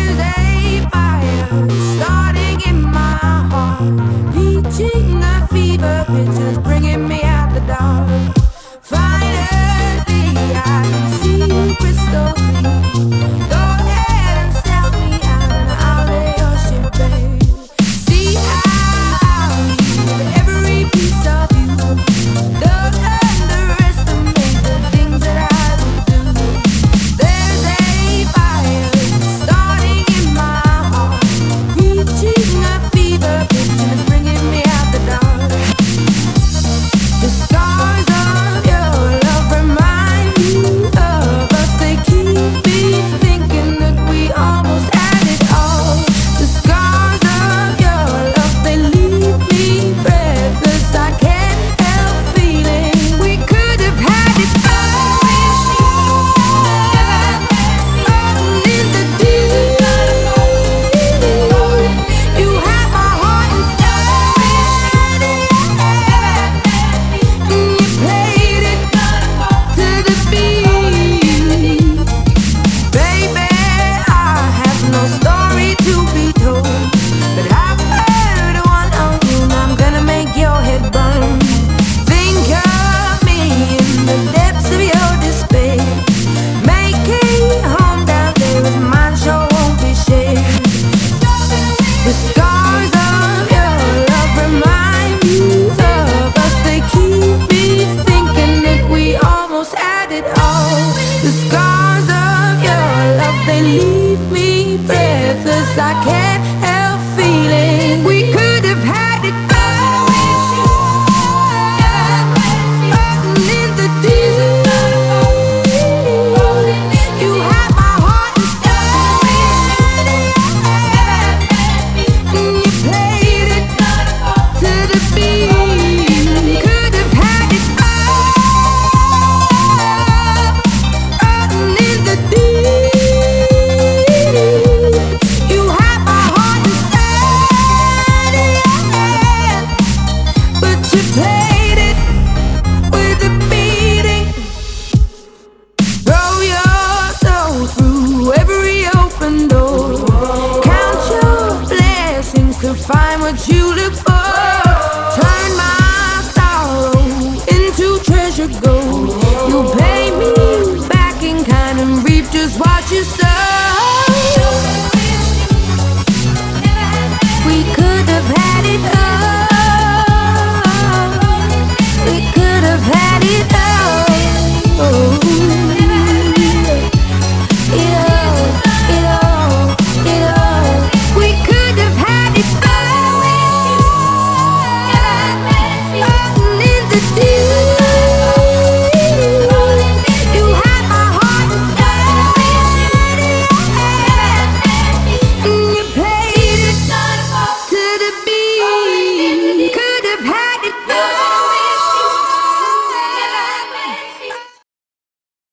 There's a fire starting in my heart, reaching a fever pitch, is bringing me out the dark. Finally, I can see you crystal clear. Go ahead and sell me out, and I'll lay your shit bare. See, I'll need every piece of you. Don't underestimate the things that I would do. There's a fire starting in my heart, reaching a fever pitch, and it's bringing me out the dark. The scars of your love remind me of us. They keep me thinking that we almost had it all. The scars of your love, they leave me breathless. I can't help feeling we could have had it all. In the deep, you had my heart and soul. You played it to the beat. Baby, I have no story to be told, but I've heard one on you, and I'm gonna make your head burn. Think of me in the depths of your despair. Making home down there is mine, sure won't be shared. The scars of your love remind me of us. They keep me thinking that we almost had it all. The scars of your love, they leave me breathless. I can't help feeling we could have had it all. In the desert, you had my heart and soul. You played it to the beat. Could have had it all. In the deep, you had my heart and soul. But you played it with a beating. Throw your soul through every open door. Count your blessings to find what you look for. Turn my sorrow into treasure gold. You pay me back in kind and reap just what you sow.